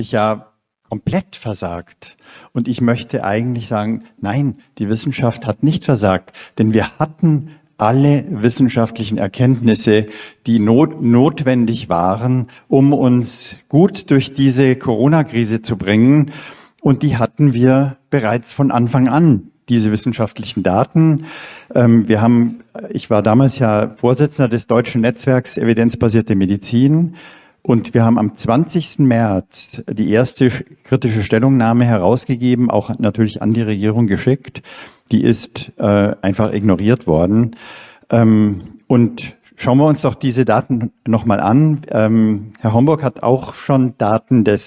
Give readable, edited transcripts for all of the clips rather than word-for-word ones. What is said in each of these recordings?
ja komplett versagt. Und ich möchte eigentlich sagen, nein, die Wissenschaft hat nicht versagt, denn wir hatten alle wissenschaftlichen Erkenntnisse, die notwendig waren, um uns gut durch diese Corona-Krise zu bringen. Und die hatten wir bereits von Anfang an, diese wissenschaftlichen Daten. Ich war damals ja Vorsitzender des Deutschen Netzwerks Evidenzbasierte Medizin. Und wir haben am 20. März die erste kritische Stellungnahme herausgegeben, auch natürlich an die Regierung geschickt. Die ist einfach ignoriert worden. Und schauen wir uns doch diese Daten nochmal an. Herr Homburg hat auch schon Daten der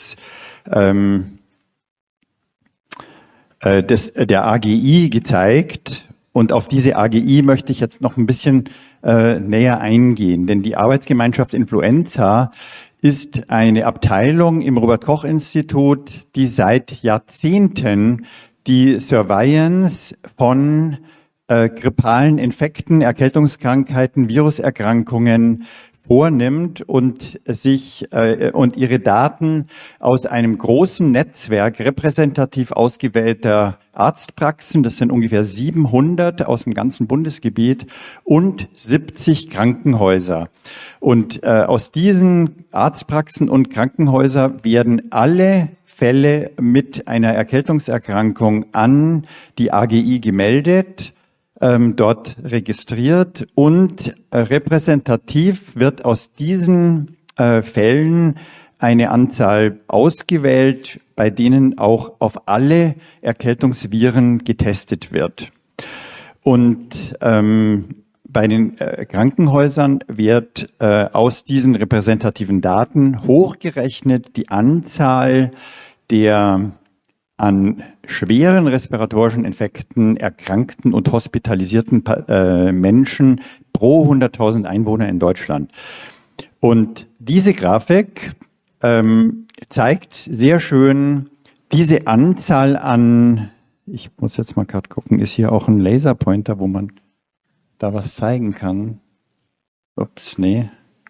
AGI gezeigt. Und auf diese AGI möchte ich jetzt noch ein bisschen näher eingehen. Denn die Arbeitsgemeinschaft Influenza ist eine Abteilung im Robert-Koch-Institut, die seit Jahrzehnten die Surveillance von grippalen Infekten, Erkältungskrankheiten, Viruserkrankungen vornimmt und und ihre Daten aus einem großen Netzwerk repräsentativ ausgewählter Arztpraxen, das sind ungefähr 700 aus dem ganzen Bundesgebiet, und 70 Krankenhäuser. Und aus diesen Arztpraxen und Krankenhäusern werden alle Fälle mit einer Erkältungserkrankung an die AGI gemeldet, dort registriert, und repräsentativ wird aus diesen Fällen eine Anzahl ausgewählt, bei denen auch auf alle Erkältungsviren getestet wird. Und bei den Krankenhäusern wird aus diesen repräsentativen Daten hochgerechnet die Anzahl der an schweren respiratorischen Infekten erkrankten und hospitalisierten Menschen pro 100.000 Einwohner in Deutschland. Und diese Grafik zeigt sehr schön diese Anzahl an, ich muss jetzt mal gerade gucken, ist hier auch ein Laserpointer, wo man da was zeigen kann? Ups, nee.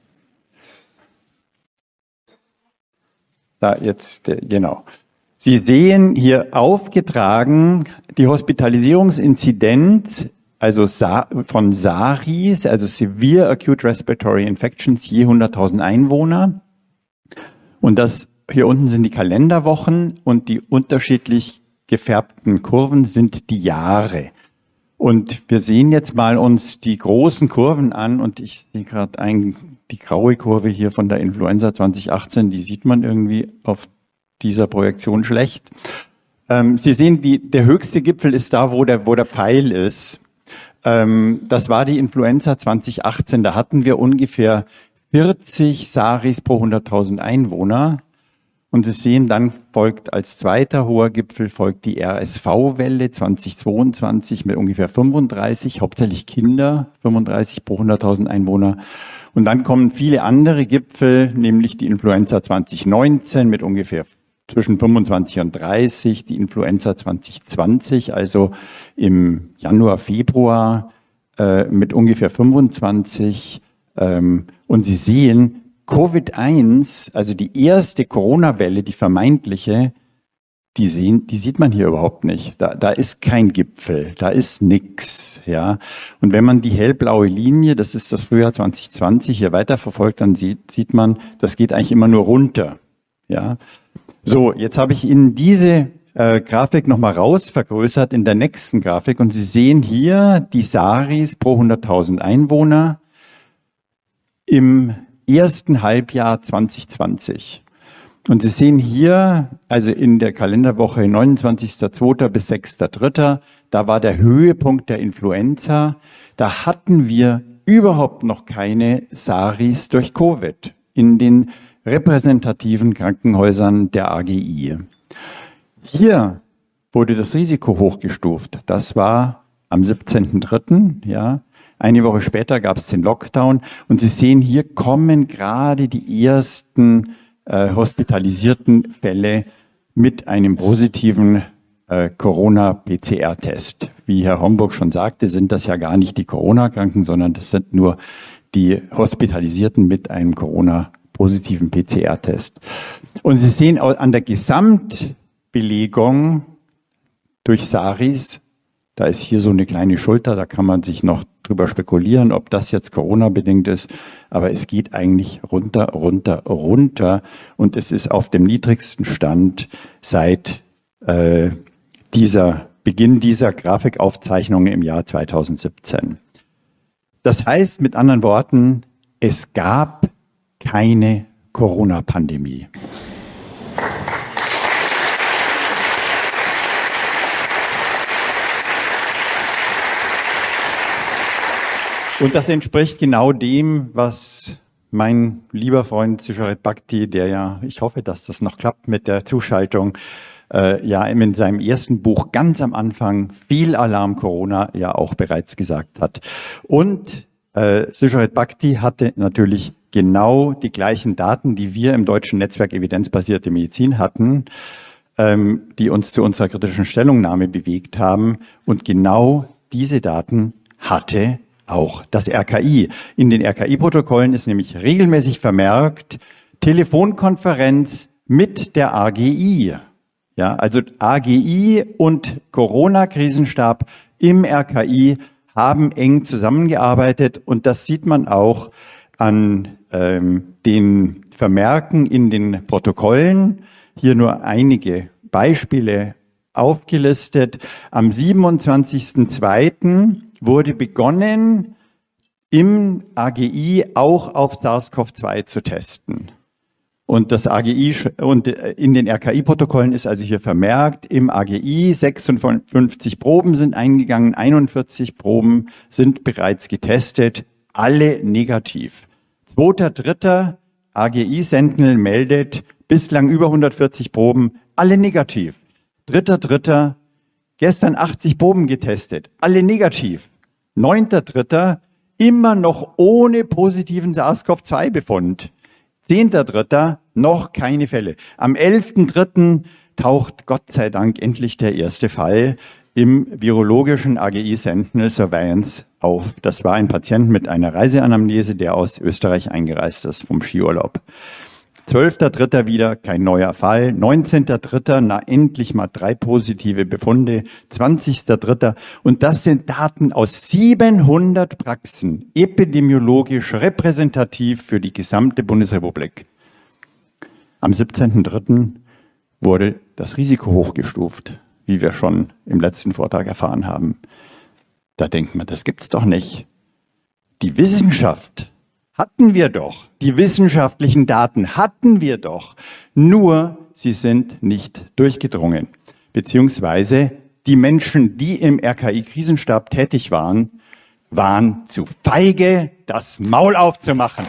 Da jetzt, genau. Sie sehen hier aufgetragen die Hospitalisierungsinzidenz, also von SARIs, also Severe Acute Respiratory Infections, je 100.000 Einwohner. Und das hier unten sind die Kalenderwochen und die unterschiedlich gefärbten Kurven sind die Jahre. Und wir sehen jetzt mal uns die großen Kurven an, und ich sehe gerade die graue Kurve hier von der Influenza 2018, die sieht man irgendwie auf dieser Projektion schlecht. Sie sehen, der höchste Gipfel ist da, wo der Pfeil ist. Das war die Influenza 2018. Da hatten wir ungefähr 40 SARIs pro 100.000 Einwohner. Und Sie sehen, dann folgt als zweiter hoher Gipfel folgt die RSV-Welle 2022 mit ungefähr 35, hauptsächlich Kinder, 35 pro 100.000 Einwohner. Und dann kommen viele andere Gipfel, nämlich die Influenza 2019 mit ungefähr zwischen 25 und 30, die Influenza 2020, also im Januar, Februar mit ungefähr 25. Und Sie sehen, Covid-1, also die erste Corona-Welle, die vermeintliche, die sieht man hier überhaupt nicht. Da ist kein Gipfel, da ist nix, ja. Und wenn man die hellblaue Linie, das ist das Frühjahr 2020, hier weiterverfolgt, dann sieht man, das geht eigentlich immer nur runter, ja. So, jetzt habe ich Ihnen diese Grafik nochmal vergrößert in der nächsten Grafik, und Sie sehen hier die SARIs pro 100.000 Einwohner im ersten Halbjahr 2020. Und Sie sehen hier, also in der Kalenderwoche 29.02. bis 6.03., da war der Höhepunkt der Influenza. Da hatten wir überhaupt noch keine SARIs durch Covid in den repräsentativen Krankenhäusern der AGI. Hier wurde das Risiko hochgestuft. Das war am 17.03., ja. Eine Woche später gab es den Lockdown, und Sie sehen, hier kommen gerade die ersten hospitalisierten Fälle mit einem positiven Corona-PCR-Test. Wie Herr Homburg schon sagte, sind das ja gar nicht die Corona-Kranken, sondern das sind nur die Hospitalisierten mit einem Corona-PCR. positiven PCR-Test. Und Sie sehen an der Gesamtbelegung durch SARIs, da ist hier so eine kleine Schulter, da kann man sich noch drüber spekulieren, ob das jetzt Corona-bedingt ist, aber es geht eigentlich runter, runter, runter und es ist auf dem niedrigsten Stand seit Beginn dieser Grafikaufzeichnungen im Jahr 2017. Das heißt mit anderen Worten, es gab keine Corona-Pandemie. Und das entspricht genau dem, was mein lieber Freund Sucharit Bhakti, der ja, ich hoffe, dass das noch klappt mit der Zuschaltung, ja in seinem ersten Buch ganz am Anfang, Fehlalarm Corona, ja auch bereits gesagt hat. Und Sucharit Bhakti hatte natürlich genau die gleichen Daten, die wir im deutschen Netzwerk Evidenzbasierte Medizin hatten, die uns zu unserer kritischen Stellungnahme bewegt haben. Und genau diese Daten hatte auch das RKI. In den RKI-Protokollen ist nämlich regelmäßig vermerkt, Telefonkonferenz mit der AGI. Ja, also AGI und Corona-Krisenstab im RKI haben eng zusammengearbeitet und das sieht man auch an den Vermerken in den Protokollen. Hier nur einige Beispiele aufgelistet. Am 27.02. wurde begonnen, im AGI auch auf SARS-CoV-2 zu testen. Und das AGI und in den RKI-Protokollen ist also hier vermerkt, im AGI 56 Proben sind eingegangen, 41 Proben sind bereits getestet, alle negativ. 2.3. AGI Sentinel meldet, bislang über 140 Proben, alle negativ. 3.3. gestern 80 Proben getestet, alle negativ. 9.3. immer noch ohne positiven SARS-CoV-2-Befund. 10.3. noch keine Fälle. Am 11.3. taucht Gott sei Dank endlich der erste Fall im virologischen AGI Sentinel Surveillance auf. Das war ein Patient mit einer Reiseanamnese, der aus Österreich eingereist ist vom Skiurlaub. 12.3. wieder kein neuer Fall. 19.3. na endlich mal 3 positive Befunde. 20.3. Und das sind Daten aus 700 Praxen, epidemiologisch repräsentativ für die gesamte Bundesrepublik. Am 17.3. wurde das Risiko hochgestuft, wie wir schon im letzten Vortrag erfahren haben. Da denkt man, das gibt's doch nicht. Die Wissenschaft hatten wir doch. Die wissenschaftlichen Daten hatten wir doch. Nur sie sind nicht durchgedrungen. Beziehungsweise die Menschen, die im RKI-Krisenstab tätig waren, waren zu feige, das Maul aufzumachen.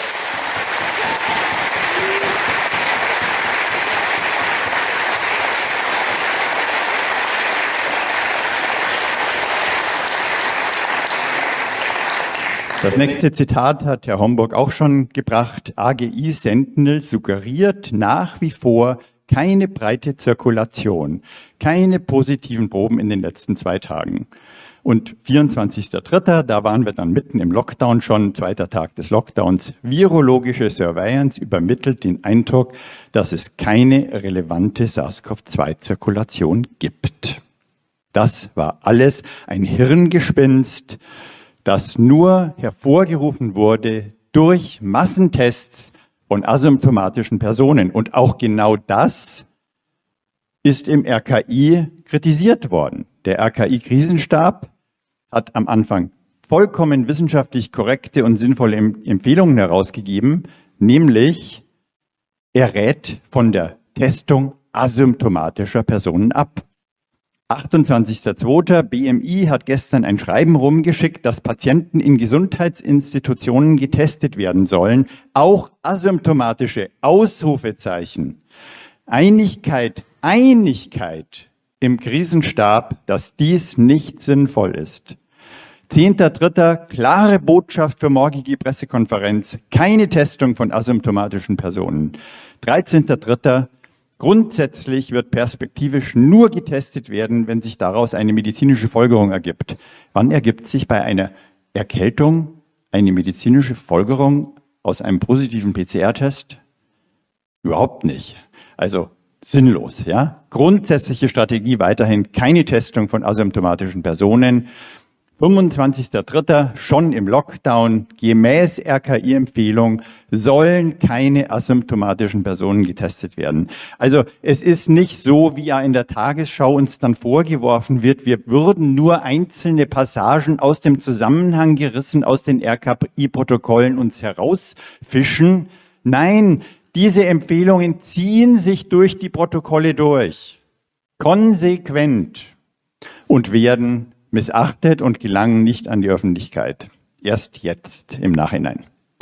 Das nächste Zitat hat Herr Homburg auch schon gebracht. AGI Sentinel suggeriert nach wie vor keine breite Zirkulation, keine positiven Proben in den letzten 2 Tagen. Und 24.3., da waren wir dann mitten im Lockdown schon, 2. Tag des Lockdowns. Virologische Surveillance übermittelt den Eindruck, dass es keine relevante SARS-CoV-2-Zirkulation gibt. Das war alles ein Hirngespinst, das nur hervorgerufen wurde durch Massentests von asymptomatischen Personen. Und auch genau das ist im RKI kritisiert worden. Der RKI-Krisenstab hat am Anfang vollkommen wissenschaftlich korrekte und sinnvolle Empfehlungen herausgegeben, nämlich er rät von der Testung asymptomatischer Personen ab. 28.02. BMI hat gestern ein Schreiben rumgeschickt, dass Patienten in Gesundheitsinstitutionen getestet werden sollen, auch asymptomatische Ausrufezeichen. Einigkeit im Krisenstab, dass dies nicht sinnvoll ist. 10.3. klare Botschaft für morgige Pressekonferenz, keine Testung von asymptomatischen Personen. 13.3. grundsätzlich wird perspektivisch nur getestet werden, wenn sich daraus eine medizinische Folgerung ergibt. Wann ergibt sich bei einer Erkältung eine medizinische Folgerung aus einem positiven PCR-Test? Überhaupt nicht. Also sinnlos, ja. Grundsätzliche Strategie weiterhin keine Testung von asymptomatischen Personen. 25.03. schon im Lockdown, gemäß RKI-Empfehlung, sollen keine asymptomatischen Personen getestet werden. Also es ist nicht so, wie ja in der Tagesschau uns dann vorgeworfen wird, wir würden nur einzelne Passagen aus dem Zusammenhang gerissen, aus den RKI-Protokollen uns herausfischen. Nein, diese Empfehlungen ziehen sich durch die Protokolle durch, konsequent, und werden missachtet und gelangen nicht an die Öffentlichkeit. Erst jetzt im Nachhinein.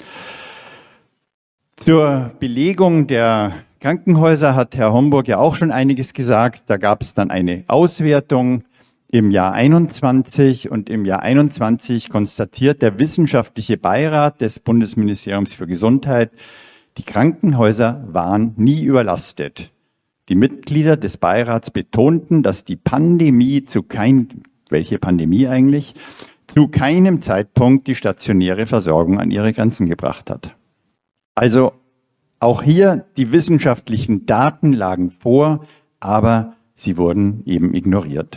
Zur Belegung der Krankenhäuser hat Herr Homburg ja auch schon einiges gesagt. Da gab es dann eine Auswertung im Jahr 21 und im Jahr 21 konstatiert der wissenschaftliche Beirat des Bundesministeriums für Gesundheit, die Krankenhäuser waren nie überlastet. Die Mitglieder des Beirats betonten, dass die Pandemie welche Pandemie eigentlich, zu keinem Zeitpunkt die stationäre Versorgung an ihre Grenzen gebracht hat. Also auch hier, die wissenschaftlichen Daten lagen vor, aber sie wurden eben ignoriert.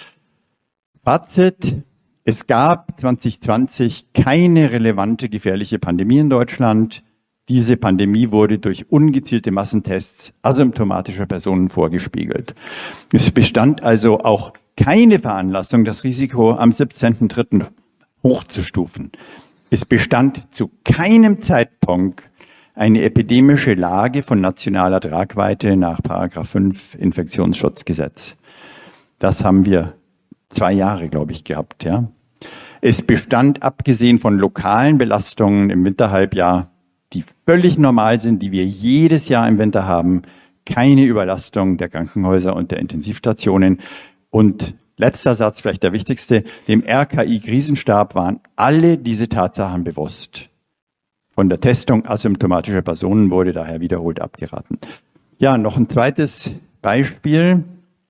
Fazit: Es gab 2020 keine relevante gefährliche Pandemie in Deutschland. Diese Pandemie wurde durch ungezielte Massentests asymptomatischer Personen vorgespiegelt. Es bestand also auch keine Veranlassung, das Risiko am 17.03. hochzustufen. Es bestand zu keinem Zeitpunkt eine epidemische Lage von nationaler Tragweite nach § 5 Infektionsschutzgesetz. Das haben wir 2 Jahre, glaube ich, gehabt. Ja. Es bestand, abgesehen von lokalen Belastungen im Winterhalbjahr, die völlig normal sind, die wir jedes Jahr im Winter haben, keine Überlastung der Krankenhäuser und der Intensivstationen. Und letzter Satz, vielleicht der wichtigste: Dem RKI-Krisenstab waren alle diese Tatsachen bewusst. Von der Testung asymptomatischer Personen wurde daher wiederholt abgeraten. Ja, noch ein zweites Beispiel.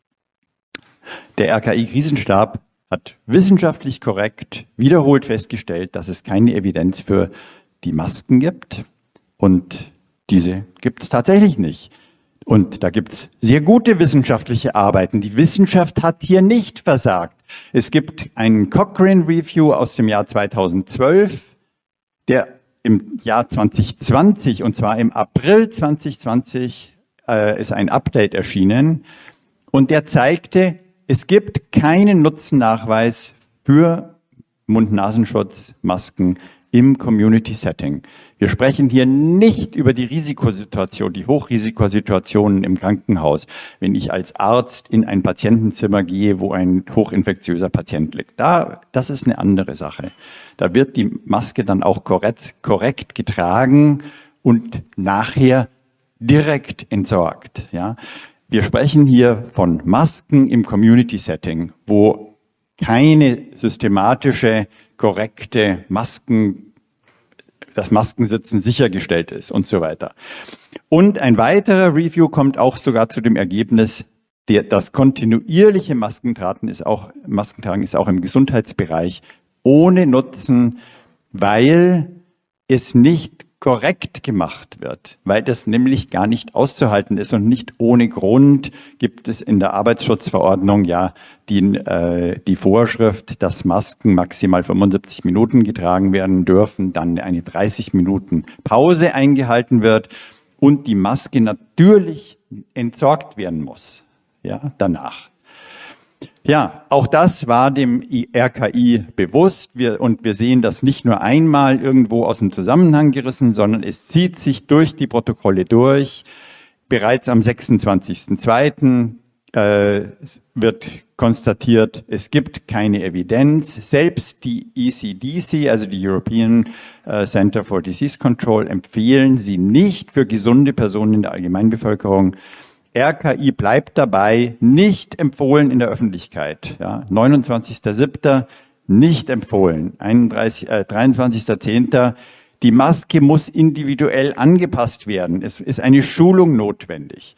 Der RKI-Krisenstab hat wissenschaftlich korrekt wiederholt festgestellt, dass es keine Evidenz für die Masken gibt. Und diese gibt es tatsächlich nicht. Und da gibt's sehr gute wissenschaftliche Arbeiten. Die Wissenschaft hat hier nicht versagt. Es gibt einen Cochrane Review aus dem Jahr 2012, der im Jahr 2020, und zwar im April 2020, ist ein Update erschienen. Und der zeigte, es gibt keinen Nutzennachweis für Mund-Nasenschutz-Masken im Community-Setting. Wir sprechen hier nicht über die Risikosituation, die Hochrisikosituationen im Krankenhaus, wenn ich als Arzt in ein Patientenzimmer gehe, wo ein hochinfektiöser Patient liegt. Das ist eine andere Sache. Da wird die Maske dann auch korrekt getragen und nachher direkt entsorgt. Ja. Wir sprechen hier von Masken im Community-Setting, wo keine systematische, korrekte das Maskensitzen sichergestellt ist und so weiter. Und ein weiterer Review kommt auch sogar zu dem Ergebnis, das kontinuierliche Maskentragen ist auch im Gesundheitsbereich ohne Nutzen, weil es nicht korrekt gemacht wird, weil das nämlich gar nicht auszuhalten ist, und nicht ohne Grund gibt es in der Arbeitsschutzverordnung ja die Vorschrift, dass Masken maximal 75 Minuten getragen werden dürfen, dann eine 30 Minuten Pause eingehalten wird und die Maske natürlich entsorgt werden muss, ja, danach. Ja, auch das war dem RKI bewusst. Wir sehen das nicht nur einmal irgendwo aus dem Zusammenhang gerissen, sondern es zieht sich durch die Protokolle durch. Bereits am 26.02. Wird konstatiert, es gibt keine Evidenz. Selbst die ECDC, also die European Center for Disease Control, empfehlen sie nicht für gesunde Personen in der Allgemeinbevölkerung. RKI bleibt dabei, nicht empfohlen in der Öffentlichkeit. Ja, 29.07. nicht empfohlen. 23.10. Die Maske muss individuell angepasst werden. Es ist eine Schulung notwendig.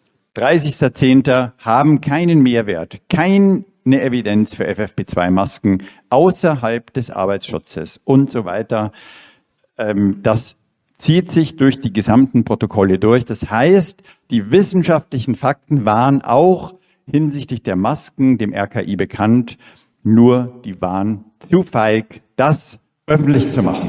30.10. haben keinen Mehrwert, keine Evidenz für FFP2-Masken außerhalb des Arbeitsschutzes und so weiter. Das zieht sich durch die gesamten Protokolle durch. Das heißt, die wissenschaftlichen Fakten waren auch hinsichtlich der Masken dem RKI bekannt, nur die waren zu feig, das öffentlich zu machen.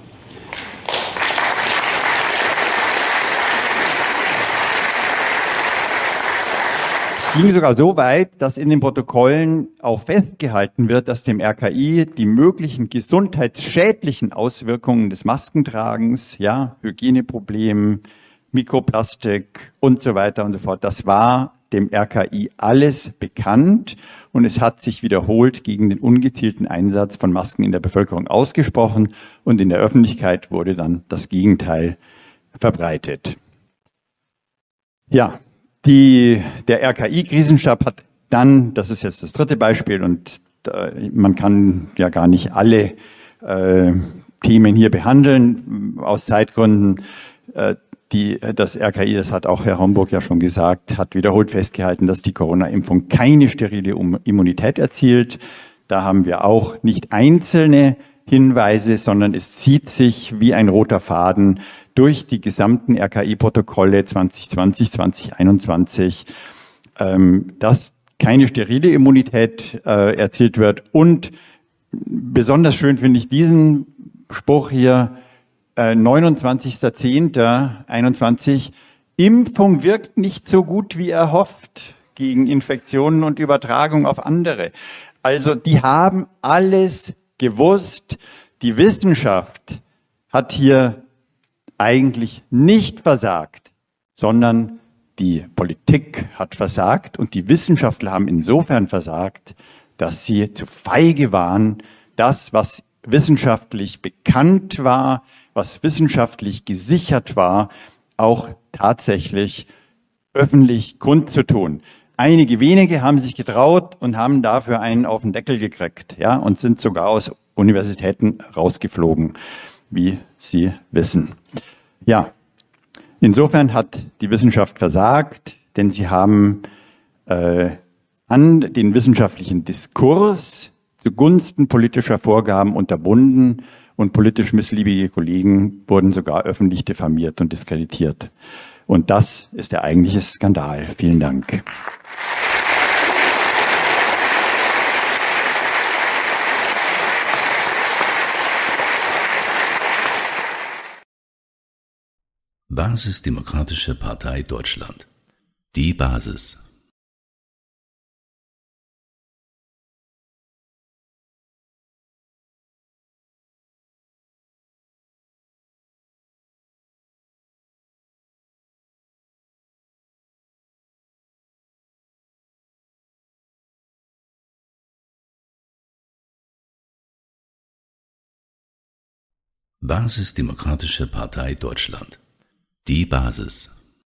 Es ging sogar so weit, dass in den Protokollen auch festgehalten wird, dass dem RKI die möglichen gesundheitsschädlichen Auswirkungen des Maskentragens, ja, Hygieneproblemen, Mikroplastik und so weiter und so fort, das war dem RKI alles bekannt und es hat sich wiederholt gegen den ungezielten Einsatz von Masken in der Bevölkerung ausgesprochen und in der Öffentlichkeit wurde dann das Gegenteil verbreitet. Ja, der RKI-Krisenstab hat dann, das ist jetzt das dritte Beispiel und man kann ja gar nicht alle Themen hier behandeln aus Zeitgründen. Das RKI, das hat auch Herr Homburg ja schon gesagt, hat wiederholt festgehalten, dass die Corona-Impfung keine sterile Immunität erzielt. Da haben wir auch nicht einzelne Hinweise, sondern es zieht sich wie ein roter Faden durch die gesamten RKI-Protokolle 2020, 2021, dass keine sterile Immunität erzielt wird. Und besonders schön finde ich diesen Spruch hier, 29.10.21, Impfung wirkt nicht so gut wie erhofft gegen Infektionen und Übertragung auf andere. Also die haben alles gewusst. Die Wissenschaft hat hier eigentlich nicht versagt, sondern die Politik hat versagt und die Wissenschaftler haben insofern versagt, dass sie zu feige waren, das, was wissenschaftlich bekannt war, was wissenschaftlich gesichert war, auch tatsächlich öffentlich kundzutun. Einige wenige haben sich getraut und haben dafür einen auf den Deckel gekriegt, ja, und sind sogar aus Universitäten rausgeflogen, wie Sie wissen. Ja, insofern hat die Wissenschaft versagt, denn sie haben an den wissenschaftlichen Diskurs zugunsten politischer Vorgaben unterbunden und politisch missliebige Kollegen wurden sogar öffentlich diffamiert und diskreditiert. Und das ist der eigentliche Skandal. Vielen Dank. Basisdemokratische Partei Deutschland. Die Basis. Basisdemokratische Partei Deutschland. Die Basis.